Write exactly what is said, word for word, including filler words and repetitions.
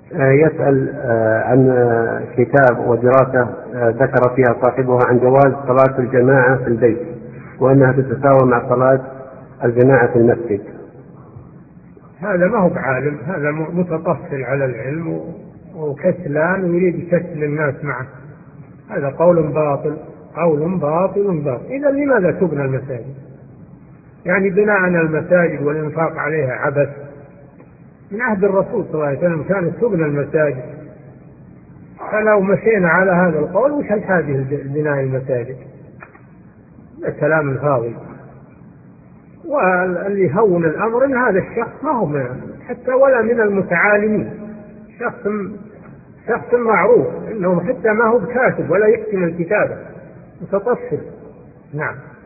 آه، يسأل آه، عن آه، كتاب ودراسة آه، ذكر فيها صاحبها عن جواز صلاة الجماعة في البيت، وأنها تتساوى مع صلاة الجماعة في المسجد. هذا ما هو بعالم، هذا متطفل على العلم وكسلان ويريد يكسل الناس معه. هذا قول باطل، قول باطل باطل. إذا لماذا تبنى المساجد؟ يعني بناء المساجد والإنفاق عليها عبث. من عهد الرسول صلى الله عليه وسلم كانت تبنى المساجد، فلو مشينا على هذا القول وش الحاجة لبناء المساجد؟ كلام فاضي. واللي هون الأمر إن هذا الشخص ما هو من حتى ولا من المتعالمين، شخص شخص معروف إنه حتى ما هو بكاتب ولا يحسن الكتابة، متطفل. نعم.